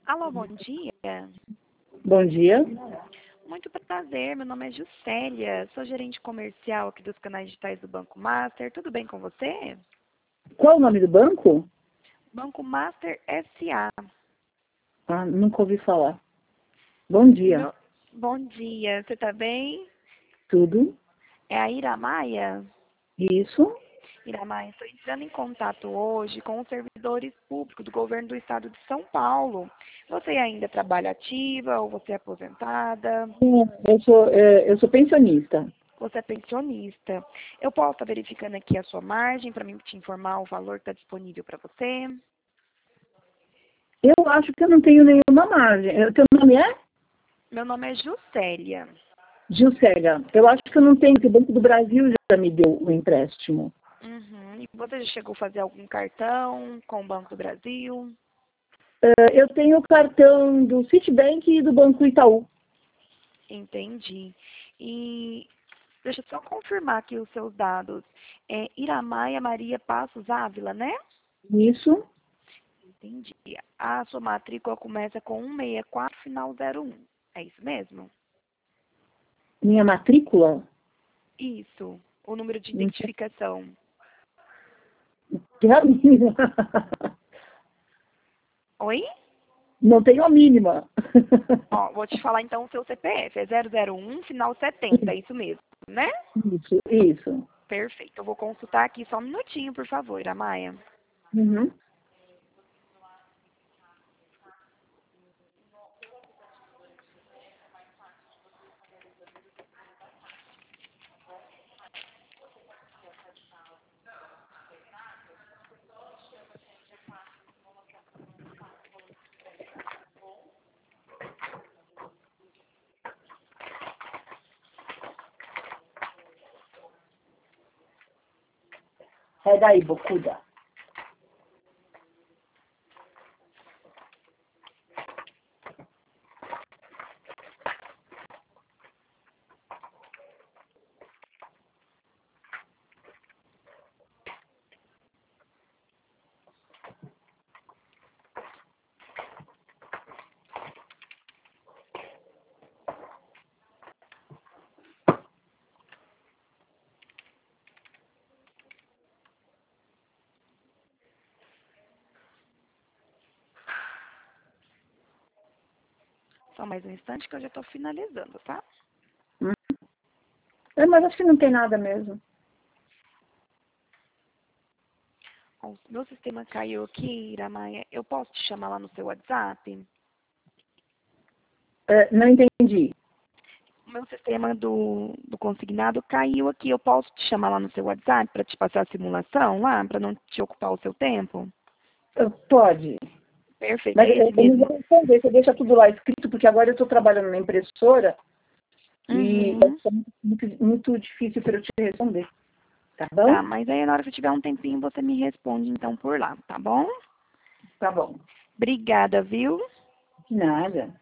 Alô, bom dia. Bom dia. Muito prazer, meu nome é Juscelia, sou gerente comercial aqui dos canais digitais do Banco Master. Tudo bem com você? Qual o nome do banco? Banco Master SA. Ah, nunca ouvi falar. Bom dia. Bom dia, você está bem? Tudo? É a Ira Maia? Isso? Ira Maia, estou entrando em contato hoje com os servidores públicos do governo do estado de São Paulo. Você ainda trabalha ativa ou você é aposentada? Eu sou pensionista. Você é pensionista. Eu posso estar verificando aqui a sua margem para mim te informar o valor que está disponível para você? Eu acho que eu não tenho nenhuma margem. Teu nome é? Meu nome é Juscelia. Gilcega. Eu acho que eu não tenho, porque o Banco do Brasil já me deu o empréstimo. Uhum. E você já chegou a fazer algum cartão com o Banco do Brasil? Eu tenho o cartão do Citibank e do Banco Itaú. Entendi. E deixa eu só confirmar aqui os seus dados. É Iramaia Maria Passos Ávila, né? Isso? Entendi. A sua matrícula começa com 164, final 01. É isso mesmo? Minha matrícula? Isso. O número de Não sei. identificação. Que é a mínima. Oi? Não tenho a mínima. Ó, vou te falar então o seu CPF. É 001, final 70, é isso mesmo, né? Isso. Perfeito. Eu vou consultar aqui só um minutinho, por favor, Amaya. Uhum. Sai daí, bocuda. Só mais um instante que eu já estou finalizando, tá? Mas acho que não tem nada mesmo. Ó, meu sistema caiu aqui, Iramaia. Eu posso te chamar lá no seu WhatsApp? Não entendi. O meu sistema do consignado caiu aqui. Eu posso te chamar lá no seu WhatsApp para te passar a simulação lá, para não te ocupar o seu tempo? Pode. Perfeito, Mas é esse eu não vou mesmo. responder, você deixa tudo lá escrito, porque agora eu estou trabalhando na impressora e vai Uhum. ser muito difícil para eu te responder. Tá bom? Tá, mas aí na hora que eu tiver um tempinho, você me responde então por lá, tá bom? Tá bom. Obrigada, viu? De nada.